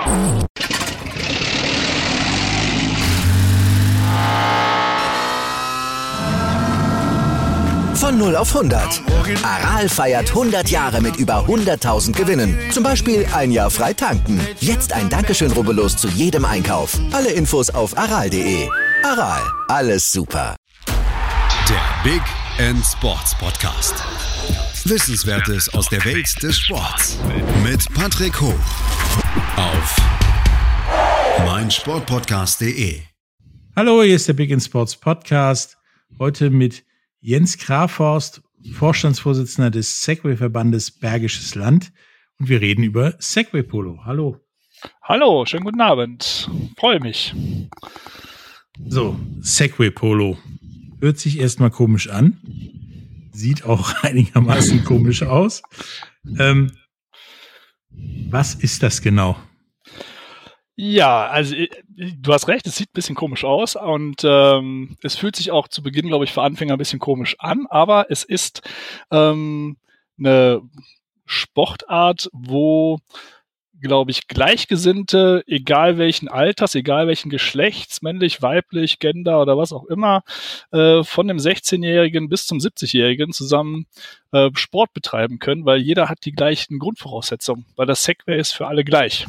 Von 0 auf 100. Aral feiert 100 Jahre mit über 100.000 Gewinnen. Zum Beispiel ein Jahr frei tanken. Jetzt ein Dankeschön, rubbellos zu jedem Einkauf. Alle Infos auf aral.de. Aral, alles super. Der Big End Sports Podcast. Wissenswertes aus der Welt des Sports. Mit Patrick Hoch. Auf meinsportpodcast.de. Hallo, hier ist der Big End Sports Podcast. Heute mit Jens Krahorst, Vorstandsvorsitzender des Segway-Verbandes Bergisches Land. Und wir reden über Segway-Polo. Hallo. Hallo, schönen guten Abend. Freue mich. So, Segway-Polo. Hört sich erstmal komisch an. Sieht auch einigermaßen komisch aus. Was ist das genau? Ja, also du hast recht, es sieht ein bisschen komisch aus und es fühlt sich auch zu Beginn, glaube ich, für Anfänger ein bisschen komisch an, aber es ist eine Sportart, wo, glaube ich, Gleichgesinnte, egal welchen Alters, egal welchen Geschlechts, männlich, weiblich, Gender oder was auch immer, von dem 16-Jährigen bis zum 70-Jährigen zusammen Sport betreiben können, weil jeder hat die gleichen Grundvoraussetzungen, weil das Segway ist für alle gleich.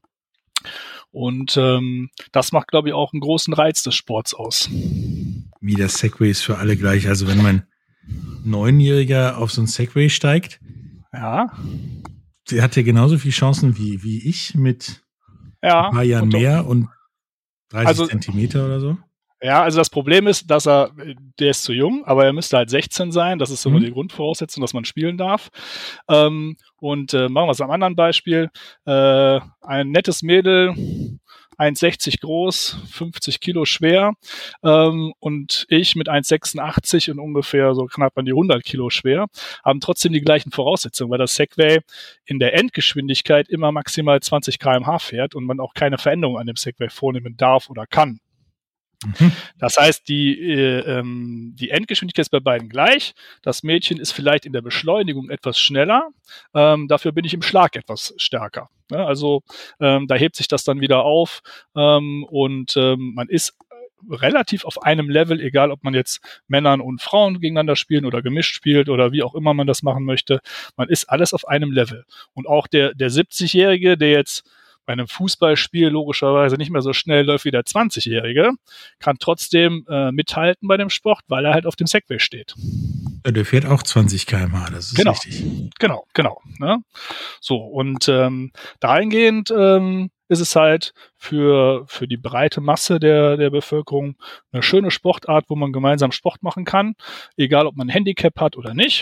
Und das macht, glaube ich, auch einen großen Reiz des Sports aus. Wie das Segway ist für alle gleich. Also wenn mein 9-Jähriger auf so ein Segway steigt, ja, der hat ja genauso viele Chancen wie ich mit ein paar Jahren mehr und 30 Zentimeter oder so. Ja, also das Problem ist, der ist zu jung, aber er müsste halt 16 sein. Das ist so die Grundvoraussetzung, dass man spielen darf. Und machen wir es am anderen Beispiel. Ein nettes Mädel, 1,60 groß, 50 Kilo schwer, und ich mit 1,86 und ungefähr so knapp an die 100 Kilo schwer, haben trotzdem die gleichen Voraussetzungen, weil das Segway in der Endgeschwindigkeit immer maximal 20 km/h fährt und man auch keine Veränderung an dem Segway vornehmen darf oder kann. Das heißt, die Endgeschwindigkeit ist bei beiden gleich. Das Mädchen ist vielleicht in der Beschleunigung etwas schneller. Dafür bin ich im Schlag etwas stärker. Ja, also da hebt sich das dann wieder auf und man ist relativ auf einem Level, egal ob man jetzt Männern und Frauen gegeneinander spielen oder gemischt spielt oder wie auch immer man das machen möchte. Man ist alles auf einem Level. Und auch der 70-Jährige, der jetzt bei einem Fußballspiel logischerweise nicht mehr so schnell läuft wie der 20-Jährige, kann trotzdem mithalten bei dem Sport, weil er halt auf dem Segway steht. Ja, der fährt auch 20 km/h, das ist richtig. Genau. Ne? So, und dahingehend ist es halt für die breite Masse der Bevölkerung eine schöne Sportart, wo man gemeinsam Sport machen kann, egal ob man ein Handicap hat oder nicht.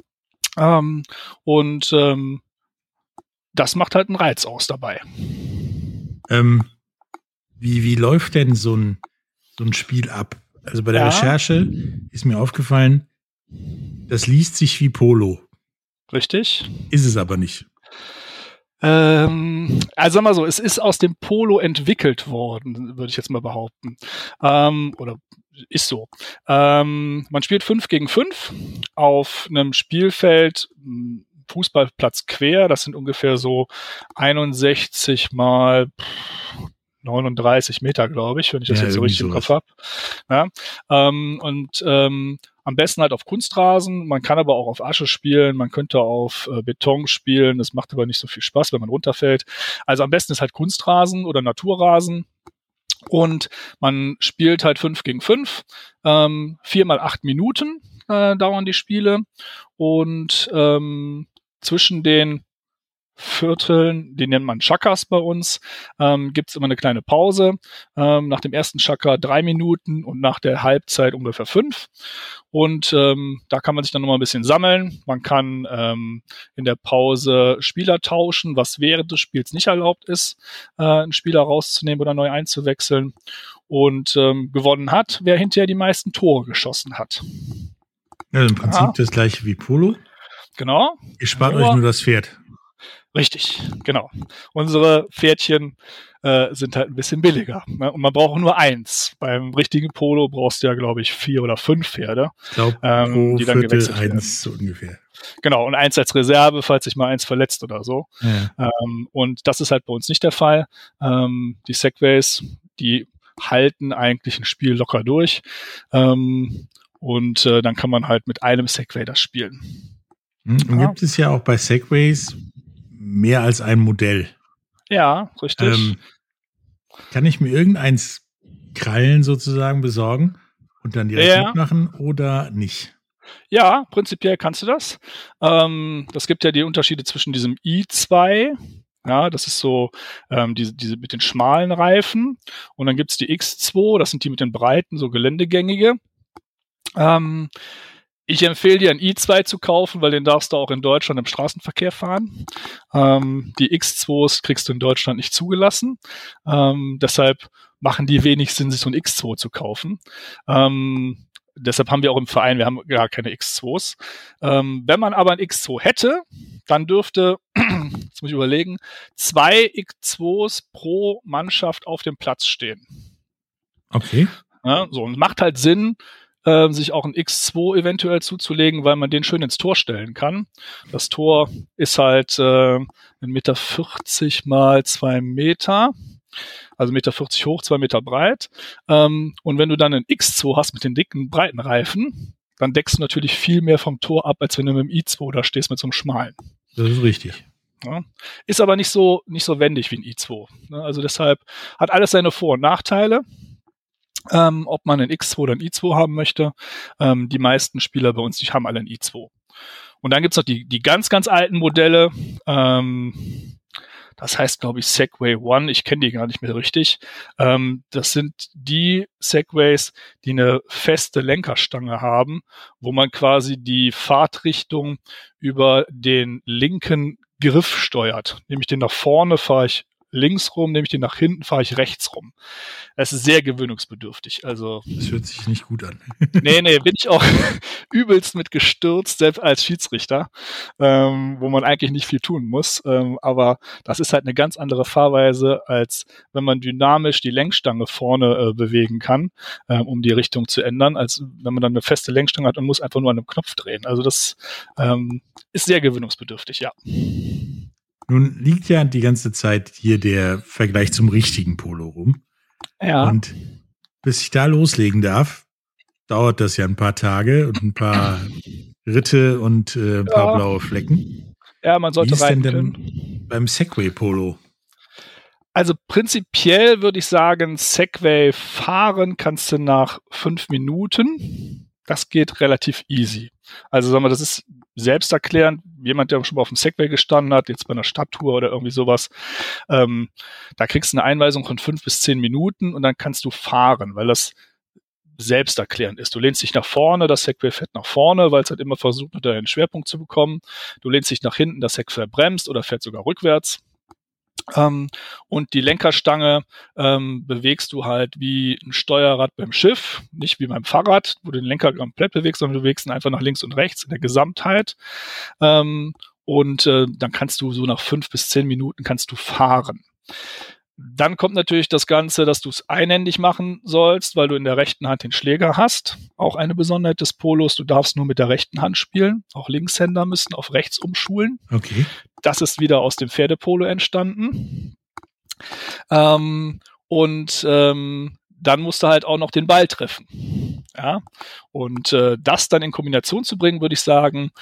Das macht halt einen Reiz aus dabei. Wie läuft denn so ein Spiel ab? Also bei der Recherche ist mir aufgefallen, das liest sich wie Polo. Richtig. Ist es aber nicht. Also sag mal so, es ist aus dem Polo entwickelt worden, würde ich jetzt mal behaupten. Oder ist so. Man spielt 5 gegen 5 auf einem Spielfeld, Fußballplatz quer, das sind ungefähr so 61 mal 39 Meter, glaube ich, wenn ich das jetzt so richtig im Kopf habe. Ja, am besten halt auf Kunstrasen, man kann aber auch auf Asche spielen, man könnte auf Beton spielen, das macht aber nicht so viel Spaß, wenn man runterfällt. Also am besten ist halt Kunstrasen oder Naturrasen. Und man spielt halt 5 gegen 5, 4 mal 8 Minuten dauern die Spiele und zwischen den Vierteln, die nennt man Chakas bei uns, gibt es immer eine kleine Pause. Nach dem ersten Chaka 3 Minuten und nach der Halbzeit ungefähr 5. Und da kann man sich dann nochmal ein bisschen sammeln. Man kann in der Pause Spieler tauschen, was während des Spiels nicht erlaubt ist, einen Spieler rauszunehmen oder neu einzuwechseln. Und gewonnen hat, wer hinterher die meisten Tore geschossen hat. Also im Prinzip das gleiche wie Polo. Genau. Ihr spart euch nur das Pferd. Richtig, genau. Unsere Pferdchen sind halt ein bisschen billiger. Ne? Und man braucht nur eins. Beim richtigen Polo brauchst du ja, glaube ich, 4 oder 5 Pferde, Ich glaube, pro die dann Viertel gewechselt werden. eins so ungefähr. Genau, und eins als Reserve, falls sich mal eins verletzt oder so. Ja. Und das ist halt bei uns nicht der Fall. Die Segways, die halten eigentlich ein Spiel locker durch. Und dann kann man halt mit einem Segway das spielen. Und gibt es ja auch bei Segways mehr als ein Modell. Ja, richtig. Kann ich mir irgendeins Krallen sozusagen besorgen und dann direkt mitmachen oder nicht? Ja, prinzipiell kannst du das. Das gibt ja die Unterschiede zwischen diesem i2, ja, das ist so diese mit den schmalen Reifen, und dann gibt's die X2, das sind die mit den breiten, so geländegängige. Ich empfehle dir ein i2 zu kaufen, weil den darfst du auch in Deutschland im Straßenverkehr fahren. Die X2s kriegst du in Deutschland nicht zugelassen. Deshalb machen die wenig Sinn, sich so ein X2 zu kaufen. Deshalb haben wir auch im Verein, wir haben gar keine X2s. Wenn man aber ein X2 hätte, dann dürfte, jetzt muss ich überlegen, 2 X2s pro Mannschaft auf dem Platz stehen. Okay. Ja, so, und macht halt Sinn, sich auch ein X2 eventuell zuzulegen, weil man den schön ins Tor stellen kann. Das Tor ist halt 1,40 Meter mal 2 Meter. Also 1,40 Meter hoch, 2 Meter breit. Und wenn du dann einen X2 hast mit den dicken, breiten Reifen, dann deckst du natürlich viel mehr vom Tor ab, als wenn du mit dem I2 da stehst mit so einem schmalen. Das ist richtig. Ja. Ist aber nicht so wendig wie ein I2. Also deshalb hat alles seine Vor- und Nachteile. Ob man einen X2 oder einen I2 haben möchte. Die meisten Spieler bei uns, die haben alle einen I2. Und dann gibt's noch die ganz, ganz alten Modelle. Das heißt, glaube ich, Segway One. Ich kenne die gar nicht mehr richtig. Das sind die Segways, die eine feste Lenkerstange haben, wo man quasi die Fahrtrichtung über den linken Griff steuert. Nämlich den nach vorne fahre ich links rum, nehme ich den nach hinten, fahre ich rechts rum. Das ist sehr gewöhnungsbedürftig. Also, das hört sich nicht gut an. Nee, bin ich auch übelst mit gestürzt, selbst als Schiedsrichter, wo man eigentlich nicht viel tun muss. Aber das ist halt eine ganz andere Fahrweise, als wenn man dynamisch die Lenkstange vorne bewegen kann, um die Richtung zu ändern, als wenn man dann eine feste Lenkstange hat und muss einfach nur an einem Knopf drehen. Also das ist sehr gewöhnungsbedürftig, ja. Nun liegt ja die ganze Zeit hier der Vergleich zum richtigen Polo rum. Ja. Und bis ich da loslegen darf, dauert das ja ein paar Tage und ein paar Ritte und ein paar blaue Flecken. Ja, man sollte reiten können. Wie ist denn beim Segway-Polo? Also prinzipiell würde ich sagen, Segway fahren kannst du nach 5 Minuten. Das geht relativ easy. Also sagen wir, das ist selbsterklärend. Jemand, der schon mal auf dem Segway gestanden hat, jetzt bei einer Stadttour oder irgendwie sowas, da kriegst du eine Einweisung von 5 bis 10 Minuten und dann kannst du fahren, weil das selbsterklärend ist. Du lehnst dich nach vorne, das Segway fährt nach vorne, weil es halt immer versucht, unter einen Schwerpunkt zu bekommen. Du lehnst dich nach hinten, das Segway bremst oder fährt sogar rückwärts. Und die Lenkerstange bewegst du halt wie ein Steuerrad beim Schiff, nicht wie beim Fahrrad, wo du den Lenker komplett bewegst, sondern du bewegst ihn einfach nach links und rechts in der Gesamtheit. Dann kannst du so nach 5 bis 10 Minuten kannst du fahren. Dann kommt natürlich das Ganze, dass du es einhändig machen sollst, weil du in der rechten Hand den Schläger hast. Auch eine Besonderheit des Polos, du darfst nur mit der rechten Hand spielen. Auch Linkshänder müssen auf rechts umschulen. Okay. Das ist wieder aus dem Pferdepolo entstanden. Dann musst du halt auch noch den Ball treffen. Ja? Und das dann in Kombination zu bringen, würde ich sagen,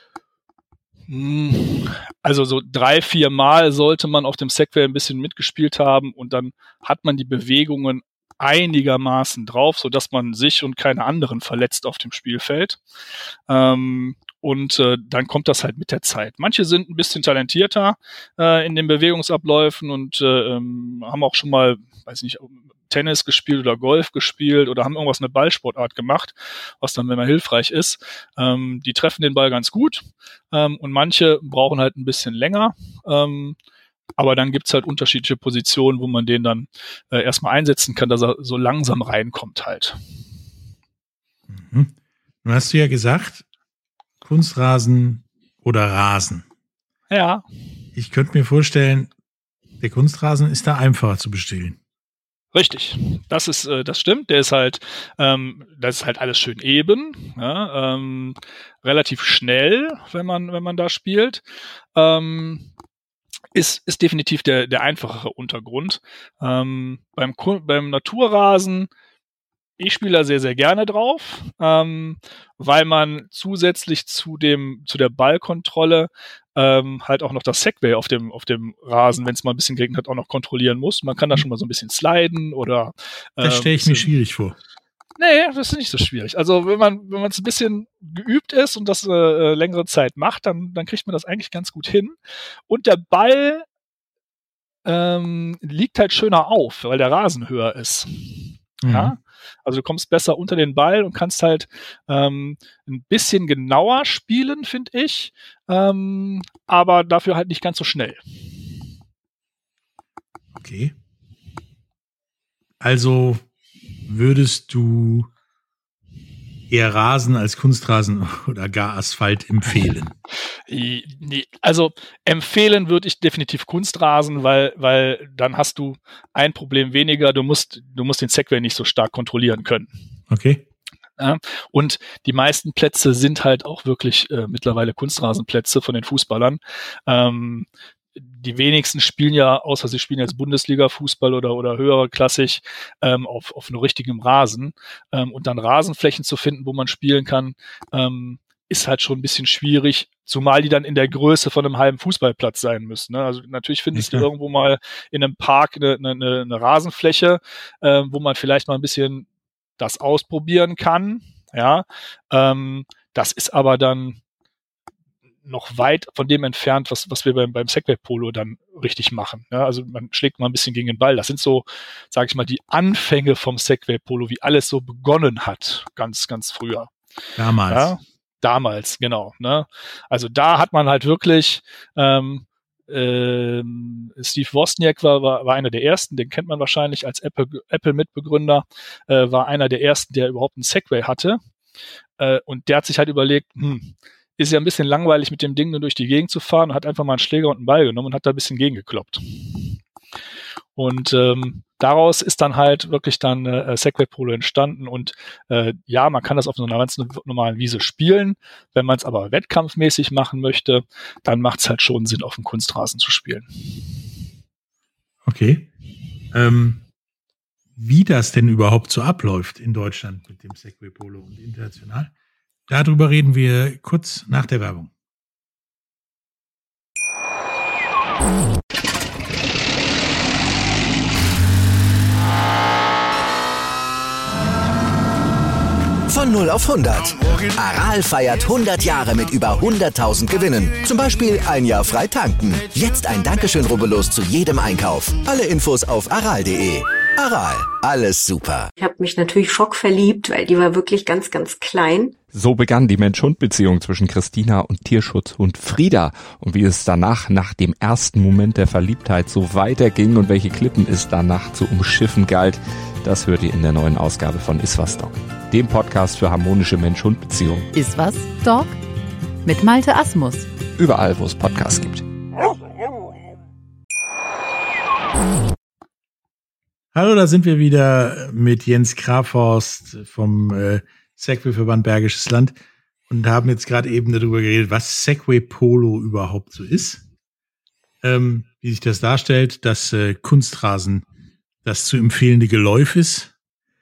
also so 3-4 Mal sollte man auf dem Segway ein bisschen mitgespielt haben und dann hat man die Bewegungen einigermaßen drauf, sodass man sich und keine anderen verletzt auf dem Spielfeld. Dann kommt das halt mit der Zeit. Manche sind ein bisschen talentierter in den Bewegungsabläufen und haben auch schon mal, weiß nicht, Tennis gespielt oder Golf gespielt oder haben irgendwas eine Ballsportart gemacht, was dann immer hilfreich ist. Die treffen den Ball ganz gut und manche brauchen halt ein bisschen länger. Aber dann gibt's halt unterschiedliche Positionen, wo man den dann erstmal einsetzen kann, dass er so langsam reinkommt halt. Mhm. Nun hast du ja gesagt, Kunstrasen oder Rasen. Ja. ich könnte mir vorstellen, der Kunstrasen ist da einfacher zu bestehlen. Richtig, das stimmt. Das ist halt alles schön eben, ja, relativ schnell, wenn man da spielt. Ist definitiv der einfachere Untergrund. Beim Naturrasen, ich spiele da sehr, sehr gerne drauf, weil man zusätzlich zu der Ballkontrolle halt auch noch das Segway auf dem Rasen, wenn es mal ein bisschen geregnet hat, auch noch kontrollieren muss. Man kann da schon mal so ein bisschen sliden oder das stelle ich mir schwierig vor. Nee, das ist nicht so schwierig. Also wenn man es ein bisschen geübt ist und das längere Zeit macht, dann kriegt man das eigentlich ganz gut hin. Und der Ball liegt halt schöner auf, weil der Rasen höher ist. Mhm. Ja? Also du kommst besser unter den Ball und kannst halt ein bisschen genauer spielen, finde ich, aber dafür halt nicht ganz so schnell. Okay. Also würdest du eher Rasen als Kunstrasen oder gar Asphalt empfehlen? Nee, also empfehlen würde ich definitiv Kunstrasen, weil dann hast du ein Problem weniger. Du musst den Segway nicht so stark kontrollieren können. Okay. Ja, und die meisten Plätze sind halt auch wirklich mittlerweile Kunstrasenplätze von den Fußballern. Die wenigsten spielen ja, außer sie spielen jetzt Bundesliga-Fußball oder höhere klassig, auf einem richtigen Rasen. Und dann Rasenflächen zu finden, wo man spielen kann, ist halt schon ein bisschen schwierig, zumal die dann in der Größe von einem halben Fußballplatz sein müssen. Ne? Also natürlich findest du irgendwo mal in einem Park eine Rasenfläche, wo man vielleicht mal ein bisschen das ausprobieren kann. Ja, das ist aber dann noch weit von dem entfernt, was wir beim Segway Polo dann richtig machen. Ja, also man schlägt mal ein bisschen gegen den Ball. Das sind so, sage ich mal, die Anfänge vom Segway Polo, wie alles so begonnen hat, ganz, ganz früher. Damals. Ja, damals, genau. Ne? Also da hat man halt wirklich Steve Wozniak war einer der ersten, den kennt man wahrscheinlich als Apple-Mitbegründer, war einer der ersten, der überhaupt einen Segway hatte. Und der hat sich halt überlegt, ist ja ein bisschen langweilig, mit dem Ding nur durch die Gegend zu fahren, und hat einfach mal einen Schläger und einen Ball genommen und hat da ein bisschen gegengekloppt. Und daraus ist dann halt wirklich dann Segway Polo entstanden. Und ja, man kann das auf so einer ganz normalen Wiese spielen. Wenn man es aber wettkampfmäßig machen möchte, dann macht es halt schon Sinn, auf dem Kunstrasen zu spielen. Okay. Wie das denn überhaupt so abläuft in Deutschland mit dem Segway Polo und international, darüber reden wir kurz nach der Werbung. Von 0 auf 100. Aral feiert 100 Jahre mit über 100.000 Gewinnen. Zum Beispiel ein Jahr frei tanken. Jetzt ein Dankeschön, rubbellos zu jedem Einkauf. Alle Infos auf aral.de. Aral, alles super. Ich habe mich natürlich schockverliebt, weil die war wirklich ganz, ganz klein. So begann die Mensch-Hund-Beziehung zwischen Christina und Tierschutzhund Frieda. Und wie es danach, nach dem ersten Moment der Verliebtheit, so weiterging und welche Klippen es danach zu umschiffen galt, das hört ihr in der neuen Ausgabe von Iswas Dog, dem Podcast für harmonische Mensch-Hund-Beziehungen. Iswas Dog mit Malte Asmus. Überall, wo es Podcasts gibt. Hallo, da sind wir wieder mit Jens Krafhorst vom Segway-Verband Bergisches Land und haben jetzt gerade eben darüber geredet, was Segway Polo überhaupt so ist. Wie sich das darstellt, dass Kunstrasen das zu empfehlende Geläuf ist.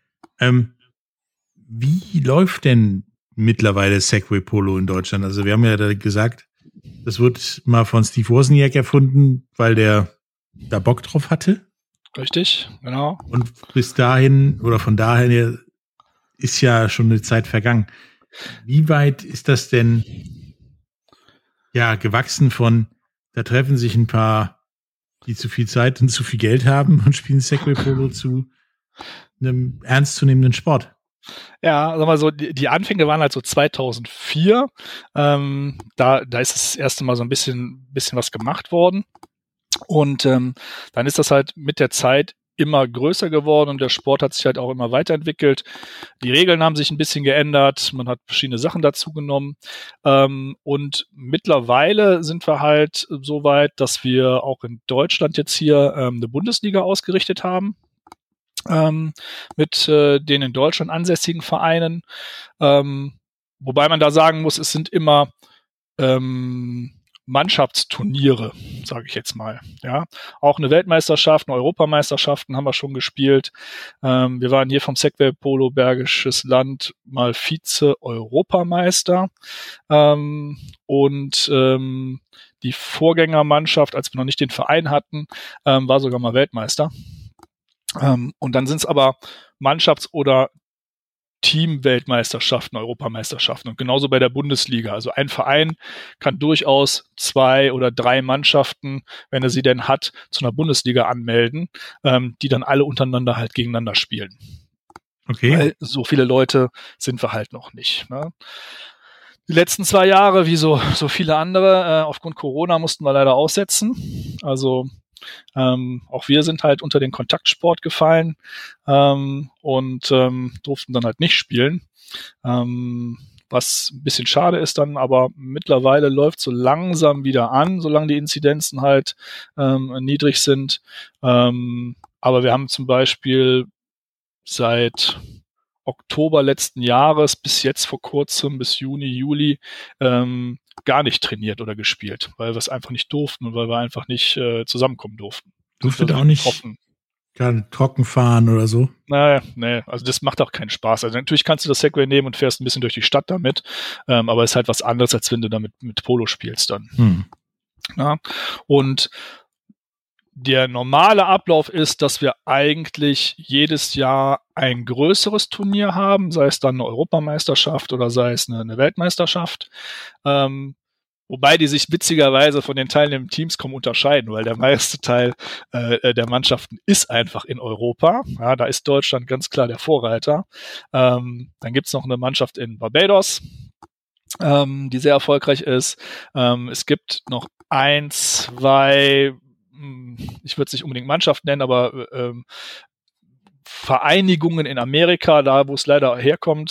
Wie läuft denn mittlerweile Segway Polo in Deutschland? Also wir haben ja da gesagt, das wurde mal von Steve Wozniak erfunden, weil der da Bock drauf hatte. Richtig, genau. Und bis dahin oder von daher ist ja schon eine Zeit vergangen. Wie weit ist das denn gewachsen von, da treffen sich ein paar, die zu viel Zeit und zu viel Geld haben und spielen Segway Polo zu einem ernstzunehmenden Sport? Ja, sag mal so, die Anfänge waren halt so 2004. Da ist das erste Mal so ein bisschen was gemacht worden. Und dann ist das halt mit der Zeit immer größer geworden und der Sport hat sich halt auch immer weiterentwickelt. Die Regeln haben sich ein bisschen geändert, man hat verschiedene Sachen dazu genommen und mittlerweile sind wir halt so weit, dass wir auch in Deutschland jetzt hier eine Bundesliga ausgerichtet haben mit den in Deutschland ansässigen Vereinen, wobei man da sagen muss, es sind immer Mannschaftsturniere, sage ich jetzt mal. Ja, auch eine Weltmeisterschaft, eine Europameisterschaften haben wir schon gespielt. Wir waren hier vom Segway Polo Bergisches Land mal Vize-Europameister und die Vorgängermannschaft, als wir noch nicht den Verein hatten, war sogar mal Weltmeister. Und dann sind es aber Mannschafts- oder Team-Weltmeisterschaften, Europameisterschaften und genauso bei der Bundesliga. Also ein Verein kann durchaus 2 oder 3 Mannschaften, wenn er sie denn hat, zu einer Bundesliga anmelden, die dann alle untereinander halt gegeneinander spielen. Okay. Weil so viele Leute sind wir halt noch nicht. Ne? Die letzten 2 Jahre, wie so viele andere, aufgrund Corona mussten wir leider aussetzen. Also auch wir sind halt unter den Kontaktsport gefallen und durften dann halt nicht spielen. Was ein bisschen schade ist dann, aber mittlerweile läuft so langsam wieder an, solange die Inzidenzen halt niedrig sind. Aber wir haben zum Beispiel seit Oktober letzten Jahres bis jetzt vor kurzem, bis Juni, Juli, gar nicht trainiert oder gespielt, weil wir es einfach nicht durften und weil wir einfach nicht zusammenkommen durften. Durftet auch nicht gerade trocken fahren oder so? Naja, nee, also das macht auch keinen Spaß. Also natürlich kannst du das Segway nehmen und fährst ein bisschen durch die Stadt damit, aber es ist halt was anderes, als wenn du damit mit Polo spielst dann. Ja, und der normale Ablauf ist, dass wir eigentlich jedes Jahr ein größeres Turnier haben, sei es dann eine Europameisterschaft oder sei es eine Weltmeisterschaft. Wobei die sich witzigerweise von den teilnehmenden Teams kaum unterscheiden, weil der meiste Teil der Mannschaften ist einfach in Europa. Ja, da ist Deutschland ganz klar der Vorreiter. Dann gibt's noch eine Mannschaft in Barbados, die sehr erfolgreich ist. Es gibt noch 1, 2, ich würde es nicht unbedingt Mannschaft nennen, aber Vereinigungen in Amerika, da wo es leider herkommt,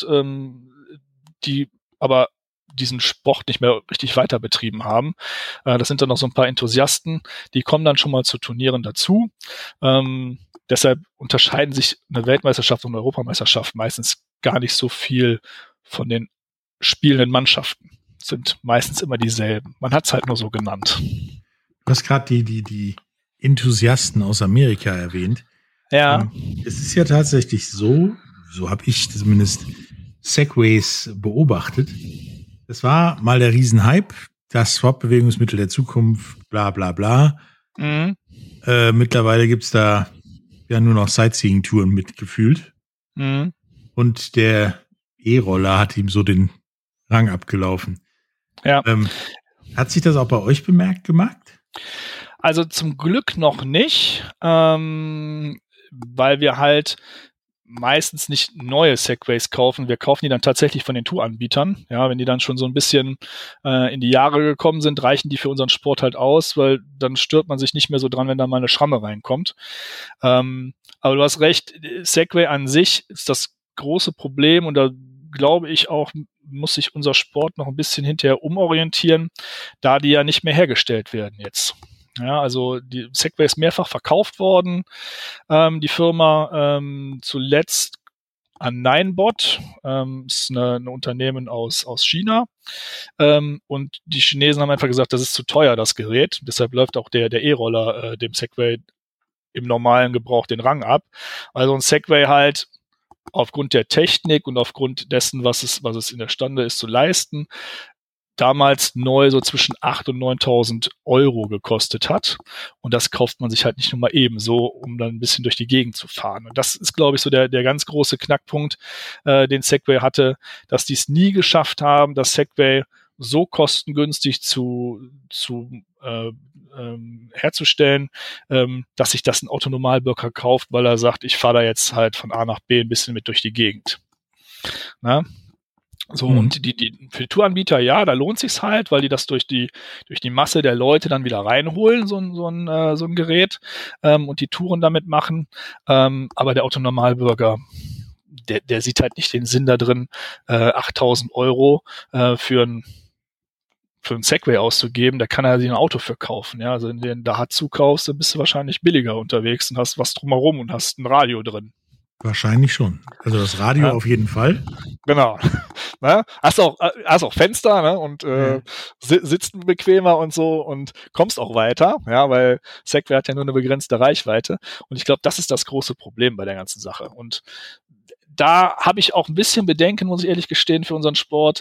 die aber diesen Sport nicht mehr richtig weiter betrieben haben. Das sind dann noch so ein paar Enthusiasten, die kommen dann schon mal zu Turnieren dazu. Deshalb unterscheiden sich eine Weltmeisterschaft und eine Europameisterschaft meistens gar nicht so viel von den spielenden Mannschaften. Sind meistens immer dieselben. Man hat es halt nur so genannt. Du hast gerade die Enthusiasten aus Amerika erwähnt. Ja. Es ist ja tatsächlich so habe ich zumindest Segways beobachtet. Es war mal der Riesenhype, das Swap-Bewegungsmittel der Zukunft, bla bla bla. Mittlerweile gibt's da ja nur noch Sightseeing-Touren mitgefühlt. Und der E-Roller hat ihm so den Rang abgelaufen. Ja. Hat sich das auch bei euch bemerkt gemacht? Also zum Glück noch nicht, weil wir halt meistens nicht neue Segways kaufen. Wir kaufen die dann tatsächlich von den Touranbietern. Ja, wenn die dann schon so ein bisschen in die Jahre gekommen sind, reichen die für unseren Sport halt aus, weil dann stört man sich nicht mehr so dran, wenn da mal eine Schramme reinkommt. Aber du hast recht, Segway an sich ist das große Problem und da glaube ich auch, muss sich unser Sport noch ein bisschen hinterher umorientieren, da die ja nicht mehr hergestellt werden jetzt. Ja, also die Segway ist mehrfach verkauft worden, die Firma zuletzt an Ninebot, ist ein Unternehmen aus China, und die Chinesen haben einfach gesagt, das ist zu teuer, das Gerät, deshalb läuft auch der E-Roller dem Segway im normalen Gebrauch den Rang ab. Also ein Segway halt aufgrund der Technik und aufgrund dessen, was es in der Stande ist zu leisten, damals neu so zwischen 8.000 und 9.000 Euro gekostet hat. Und das kauft man sich halt nicht nur mal eben so, um dann ein bisschen durch die Gegend zu fahren. Und das ist, glaube ich, so der ganz große Knackpunkt, den Segway hatte, dass die es nie geschafft haben, das Segway so kostengünstig herzustellen, dass sich das ein Autonomalbürger kauft, weil er sagt, ich fahre da jetzt halt von A nach B ein bisschen mit durch die Gegend. Na? So, und für die Touranbieter, ja, da lohnt sich's halt, weil die das durch die Masse der Leute dann wieder reinholen, so ein Gerät, und die Touren damit machen. Aber der Otto-Normalbürger, der sieht halt nicht den Sinn da drin, 8.000 Euro für ein Segway auszugeben. Da kann er sich ein Auto für kaufen. Ja, also wenn du den Daihatsu kaufst, dann bist du wahrscheinlich billiger unterwegs und hast was drumherum und hast ein Radio drin. Wahrscheinlich schon. Also das Radio auf jeden Fall. Genau. Ne? Hast auch Fenster, ne? Und sitzt bequemer und so und kommst auch weiter, ja, weil Segway hat ja nur eine begrenzte Reichweite. Und ich glaube, das ist das große Problem bei der ganzen Sache. Und da habe ich auch ein bisschen Bedenken, muss ich ehrlich gestehen, für unseren Sport,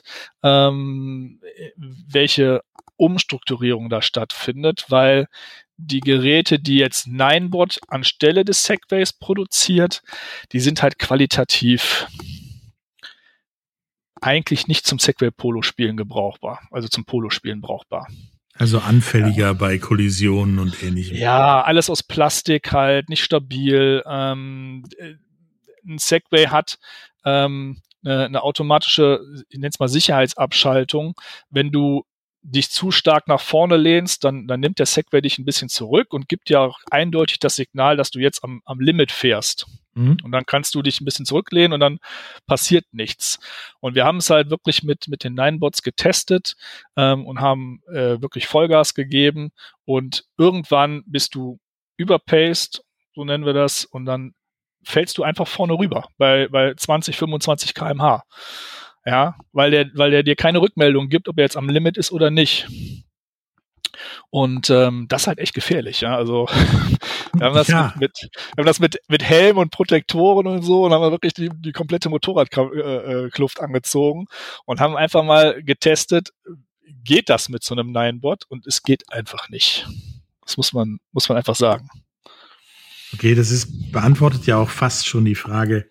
welche Umstrukturierung da stattfindet, weil die Geräte, die jetzt Ninebot anstelle des Segways produziert, die sind halt qualitativ eigentlich nicht zum Segway-Polo-Spielen gebrauchbar, also zum Polospielen brauchbar. Also anfälliger bei Kollisionen und Ähnlichem. Ja, alles aus Plastik halt, nicht stabil. Ein Segway hat eine automatische, ich nenne es mal Sicherheitsabschaltung. Wenn du dich zu stark nach vorne lehnst, dann nimmt der Segway dich ein bisschen zurück und gibt dir auch eindeutig das Signal, dass du jetzt am Limit fährst. Und dann kannst du dich ein bisschen zurücklehnen und dann passiert nichts. Und wir haben es halt wirklich mit den Ninebots getestet und haben wirklich Vollgas gegeben. Und irgendwann bist du überpaced, so nennen wir das, und dann fällst du einfach vorne rüber bei 20, 25 km/h. Ja, weil der dir keine Rückmeldung gibt, ob er jetzt am Limit ist oder nicht. Und das ist halt echt gefährlich, ja. Also wir haben das mit Helm und Protektoren und so und haben wirklich die komplette Motorradkluft angezogen und haben einfach mal getestet, geht das mit so einem Ninebot? Und es geht einfach nicht. Das muss man einfach sagen. Okay, beantwortet ja auch fast schon die Frage,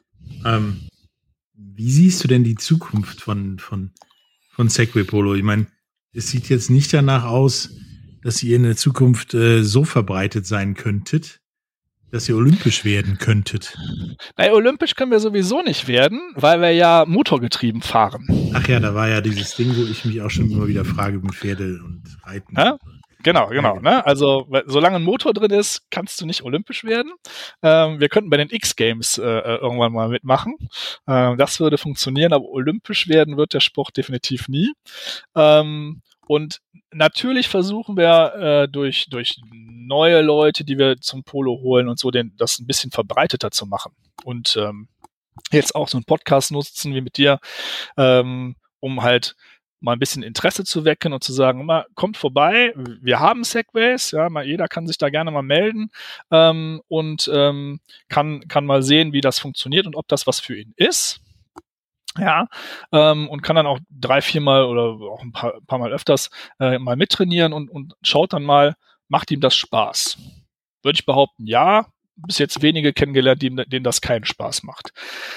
wie siehst du denn die Zukunft von Segway Polo? Ich meine, es sieht jetzt nicht danach aus, dass ihr in der Zukunft so verbreitet sein könntet, dass ihr olympisch werden könntet. Naja, olympisch können wir sowieso nicht werden, weil wir ja motorgetrieben fahren. Ach ja, da war ja dieses Ding, wo ich mich auch schon immer wieder frage mit Pferde und Reiten. Ja? Genau. Ne? Also solange ein Motor drin ist, kannst du nicht olympisch werden. Wir könnten bei den X-Games irgendwann mal mitmachen. Das würde funktionieren, aber olympisch werden wird der Sport definitiv nie. Und natürlich versuchen wir durch neue Leute, die wir zum Polo holen und so, das ein bisschen verbreiteter zu machen. Und jetzt auch so einen Podcast nutzen wie mit dir, um halt mal ein bisschen Interesse zu wecken und zu sagen, kommt vorbei, wir haben Segways, ja, jeder kann sich da gerne mal melden und kann mal sehen, wie das funktioniert und ob das was für ihn ist. Ja, und kann dann auch 3-4 Mal oder auch ein paar Mal öfters mal mittrainieren und schaut dann mal, macht ihm das Spaß? Würde ich behaupten, ja. Bis jetzt wenige kennengelernt, denen das keinen Spaß macht.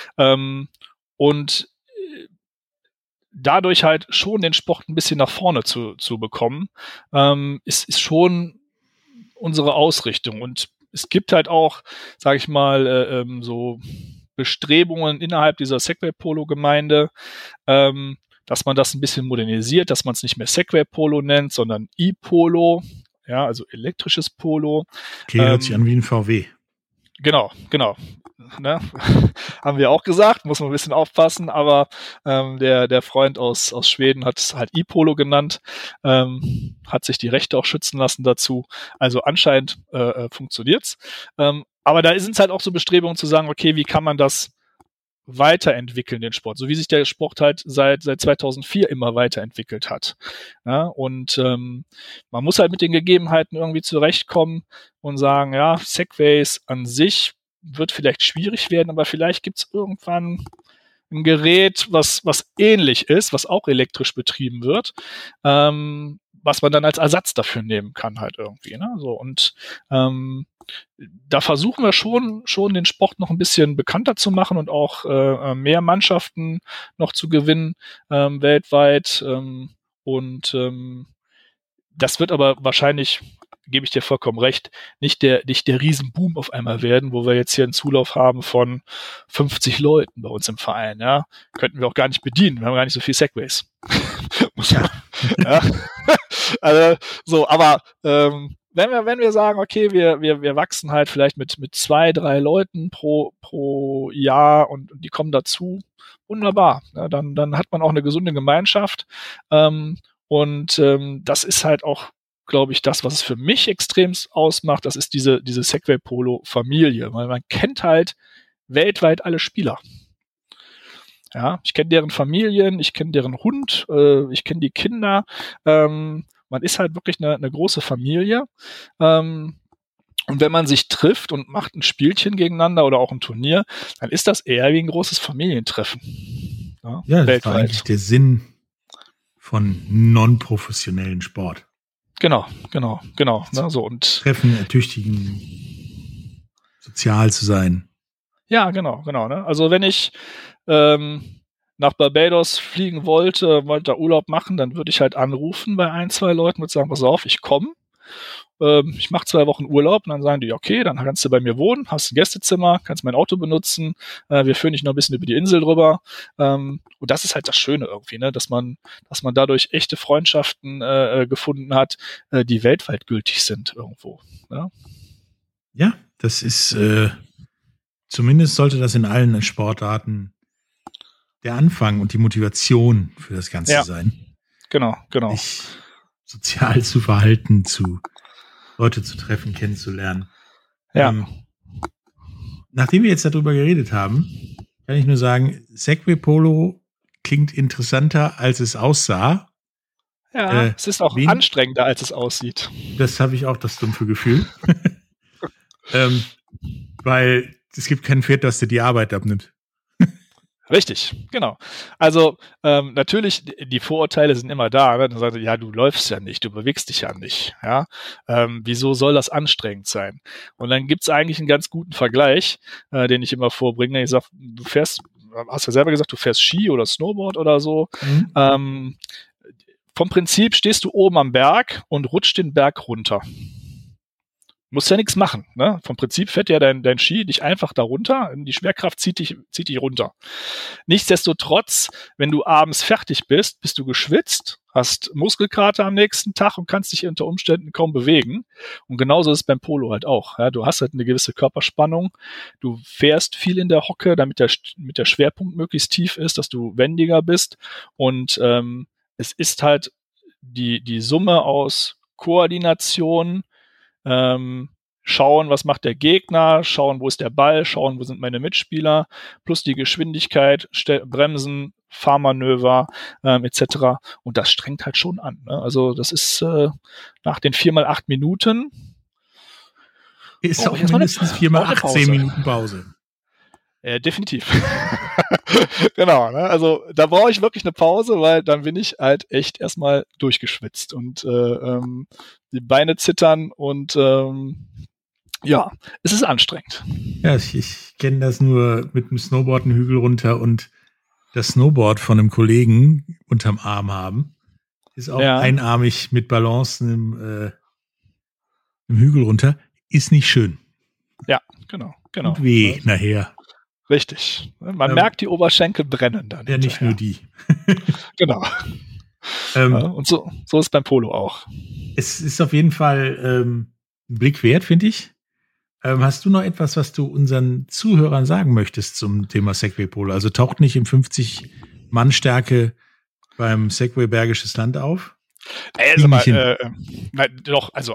Und dadurch halt schon den Sport ein bisschen nach vorne zu bekommen, ist schon unsere Ausrichtung. Und es gibt halt auch, sage ich mal, so Bestrebungen innerhalb dieser Segway-Polo-Gemeinde, dass man das ein bisschen modernisiert, dass man es nicht mehr Segway-Polo nennt, sondern E-Polo, ja, also elektrisches Polo. Okay, hört sich an wie ein VW. Genau. Ne? Haben wir auch gesagt, muss man ein bisschen aufpassen, aber der Freund aus Schweden hat es halt E-Polo genannt, hat sich die Rechte auch schützen lassen dazu. Also anscheinend funktioniert's. Aber da sind es halt auch so Bestrebungen zu sagen, okay, wie kann man das weiterentwickeln, den Sport, so wie sich der Sport halt seit 2004 immer weiterentwickelt hat. Ja, und man muss halt mit den Gegebenheiten irgendwie zurechtkommen und sagen, ja, Segways an sich wird vielleicht schwierig werden, aber vielleicht gibt es irgendwann ein Gerät, was ähnlich ist, was auch elektrisch betrieben wird, was man dann als Ersatz dafür nehmen kann halt irgendwie. Ne? So, und da versuchen wir schon den Sport noch ein bisschen bekannter zu machen und auch mehr Mannschaften noch zu gewinnen weltweit. Und das wird aber wahrscheinlich gebe ich dir vollkommen recht, nicht der Riesenboom auf einmal werden, wo wir jetzt hier einen Zulauf haben von 50 Leuten bei uns im Verein, ja. Könnten wir auch gar nicht bedienen, wir haben gar nicht so viel Segways. Ja. Also, so, aber wenn wir sagen, okay, wir wachsen halt vielleicht mit 2, 3 Leuten pro Jahr und die kommen dazu, wunderbar. Ja, dann hat man auch eine gesunde Gemeinschaft. Das ist halt auch, glaube ich, das, was es für mich extrem ausmacht. Das ist diese Segway-Polo-Familie, weil man kennt halt weltweit alle Spieler. Ja, ich kenne deren Familien, ich kenne deren Hund, ich kenne die Kinder. Man ist halt wirklich eine große Familie. Und wenn man sich trifft und macht ein Spielchen gegeneinander oder auch ein Turnier, dann ist das eher wie ein großes Familientreffen. Ja, das war eigentlich der Sinn von non-professionellen Sport. Genau. Ne, so und Treffen, ertüchtigen, sozial zu sein. Ja, genau. Ne? Also wenn ich nach Barbados fliegen wollte da Urlaub machen, dann würde ich halt anrufen bei 1, 2 Leuten und sagen, pass auf, ich komme. Ich mache 2 Wochen Urlaub und dann sagen die, okay, dann kannst du bei mir wohnen, hast ein Gästezimmer, kannst mein Auto benutzen, wir führen dich noch ein bisschen über die Insel drüber. Und das ist halt das Schöne irgendwie, ne? dass man dadurch echte Freundschaften gefunden hat, die weltweit gültig sind irgendwo. Ne? Ja, das ist zumindest sollte das in allen Sportarten der Anfang und die Motivation für das Ganze sein. Genau. Sich sozial zu verhalten, Leute zu treffen, kennenzulernen. Ja. Nachdem wir jetzt darüber geredet haben, kann ich nur sagen, Segway Polo klingt interessanter, als es aussah. Ja, es ist auch anstrengender, als es aussieht. Das habe ich auch das dumpfe Gefühl. Weil es gibt kein Pferd, das dir die Arbeit abnimmt. Richtig, genau. Also natürlich, die Vorurteile sind immer da. Ne? Dann sagt er, ja, du läufst ja nicht, du bewegst dich ja nicht. Ja? Wieso soll das anstrengend sein? Und dann gibt's eigentlich einen ganz guten Vergleich, den ich immer vorbringe. Ich sage, hast ja selber gesagt, du fährst Ski oder Snowboard oder so. Mhm. Vom Prinzip stehst du oben am Berg und rutscht den Berg runter. Musst ja nichts machen. Ne? Vom Prinzip fährt ja dein Ski dich einfach da runter. Die Schwerkraft zieht dich runter. Nichtsdestotrotz, wenn du abends fertig bist du geschwitzt, hast Muskelkater am nächsten Tag und kannst dich unter Umständen kaum bewegen. Und genauso ist es beim Polo halt auch. Ja? Du hast halt eine gewisse Körperspannung. Du fährst viel in der Hocke, damit der Schwerpunkt möglichst tief ist, dass du wendiger bist. Und es ist halt die Summe aus Koordination, schauen, was macht der Gegner, schauen, wo ist der Ball, schauen, wo sind meine Mitspieler, plus die Geschwindigkeit, Bremsen, Fahrmanöver etc. Und das strengt halt schon an. Ne? Also das ist nach den 4x8 Minuten ist auch mindestens 4x8 10 Minuten Pause. Definitiv. Genau, ne? Also da brauche ich wirklich eine Pause, weil dann bin ich halt echt erstmal durchgeschwitzt und die Beine zittern und es ist anstrengend. Ja, ich kenne das nur mit dem Snowboard einen Hügel runter und das Snowboard von einem Kollegen unterm Arm haben. Ist auch einarmig mit Balance im Hügel runter. Ist nicht schön. Ja, genau. Tut weh nachher. Richtig. Man merkt, die Oberschenkel brennen dann. Ja, nicht nur die. Genau. Und so ist es beim Polo auch. Es ist auf jeden Fall ein Blick wert, finde ich. Hast du noch etwas, was du unseren Zuhörern sagen möchtest zum Thema Segway Polo? Also taucht nicht im 50-Mann-Stärke beim Segway Bergisches Land auf? Nein, doch, also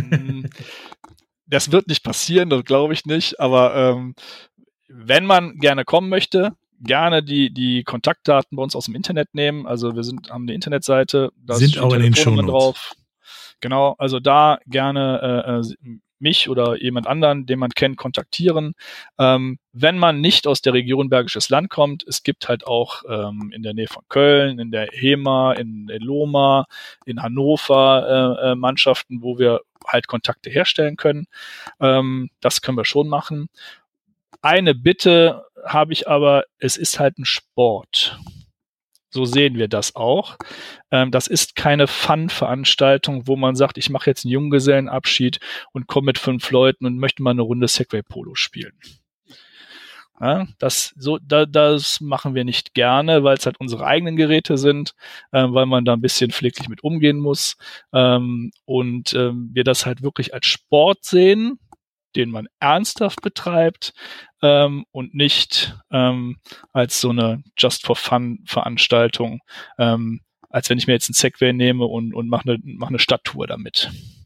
das wird nicht passieren, das glaube ich nicht, aber wenn man gerne kommen möchte, gerne die Kontaktdaten bei uns aus dem Internet nehmen. Also wir haben eine Internetseite, da sind auch in den Shownotes drauf. Genau, also da gerne mich oder jemand anderen, den man kennt, kontaktieren. Wenn man nicht aus der Region Bergisches Land kommt, es gibt halt auch in der Nähe von Köln, in der HEMA, in Lohmar, in Hannover Mannschaften, wo wir halt Kontakte herstellen können. Das können wir schon machen. Eine Bitte habe ich aber, es ist halt ein Sport. so sehen wir das auch. Das ist keine Fun-Veranstaltung, wo man sagt, ich mache jetzt einen Junggesellenabschied und komme mit 5 Leuten und möchte mal eine Runde Segway Polo spielen. Ja, das machen wir nicht gerne, weil es halt unsere eigenen Geräte sind, weil man da ein bisschen pfleglich mit umgehen muss und wir das halt wirklich als Sport sehen, den man ernsthaft betreibt und nicht als so eine Just-for-Fun-Veranstaltung, als wenn ich mir jetzt einen Segway nehme und mach eine Stadttour damit.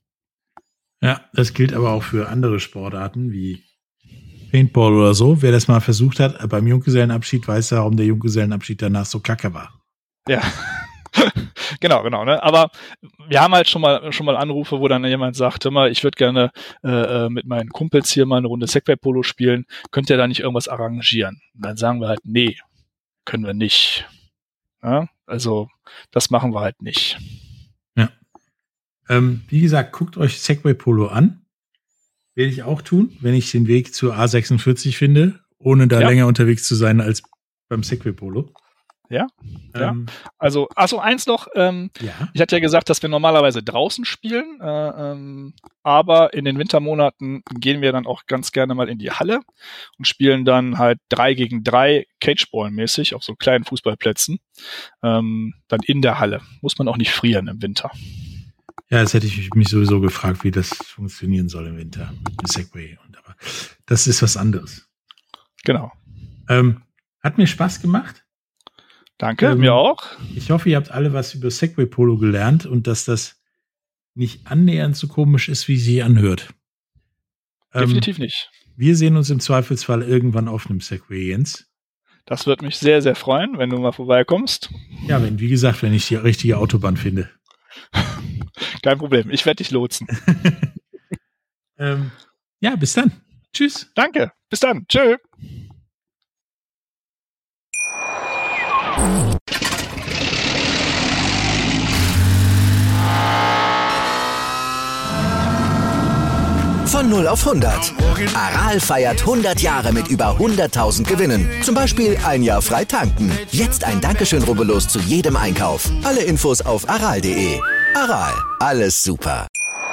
Ja, das gilt aber auch für andere Sportarten wie Paintball oder so. Wer das mal versucht hat, beim Junggesellenabschied weiß ja, warum der Junggesellenabschied danach so kacke war. Ja, genau. Ne? Aber wir haben halt schon mal Anrufe, wo dann jemand sagt, hör mal, ich würde gerne mit meinen Kumpels hier mal eine Runde Segway Polo spielen. Könnt ihr da nicht irgendwas arrangieren? Und dann sagen wir halt, nee, können wir nicht. Ja? Also das machen wir halt nicht. Ja. Wie gesagt, guckt euch Segway Polo an. Werde ich auch tun, wenn ich den Weg zur A46 finde, ohne da länger unterwegs zu sein als beim Segway Polo. Ja. Also, eins noch. Ich hatte ja gesagt, dass wir normalerweise draußen spielen, aber in den Wintermonaten gehen wir dann auch ganz gerne mal in die Halle und spielen dann halt 3 gegen 3 Cageball-mäßig auf so kleinen Fußballplätzen. Dann in der Halle. Muss man auch nicht frieren im Winter. Ja, das hätte ich mich sowieso gefragt, wie das funktionieren soll im Winter mit Segway. Aber das ist was anderes. Genau. Hat mir Spaß gemacht. Danke, mir auch. Ich hoffe, ihr habt alle was über Segway Polo gelernt und dass das nicht annähernd so komisch ist, wie sie anhört. Definitiv nicht. Wir sehen uns im Zweifelsfall irgendwann auf einem Segway, Jens. Das wird mich sehr, sehr freuen, wenn du mal vorbeikommst. Ja, wie gesagt, wenn ich die richtige Autobahn finde. Kein Problem, ich werde dich lotsen. Ja, bis dann. Tschüss. Danke, bis dann. Tschö. Von 0 auf 100. Aral feiert 100 Jahre mit über 100.000 Gewinnen. Zum Beispiel ein Jahr frei tanken. Jetzt ein Dankeschön, rubbellos zu jedem Einkauf. Alle Infos auf aral.de. Aral, alles super.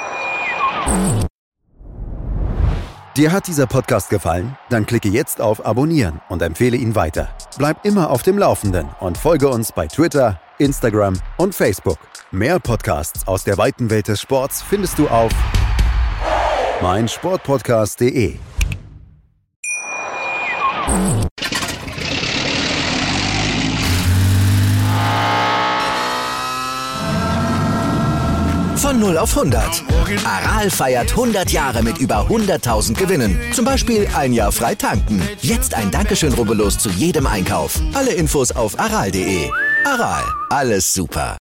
Dir hat dieser Podcast gefallen? Dann klicke jetzt auf Abonnieren und empfehle ihn weiter. Bleib immer auf dem Laufenden und folge uns bei Twitter, Instagram und Facebook. Mehr Podcasts aus der weiten Welt des Sports findest du auf meinsportpodcast.de. Von 0 auf 100. Aral feiert 100 Jahre mit über 100.000 Gewinnen. Zum Beispiel ein Jahr frei tanken. Jetzt ein Dankeschön, rubbellos zu jedem Einkauf. Alle Infos auf aral.de. Aral, alles super.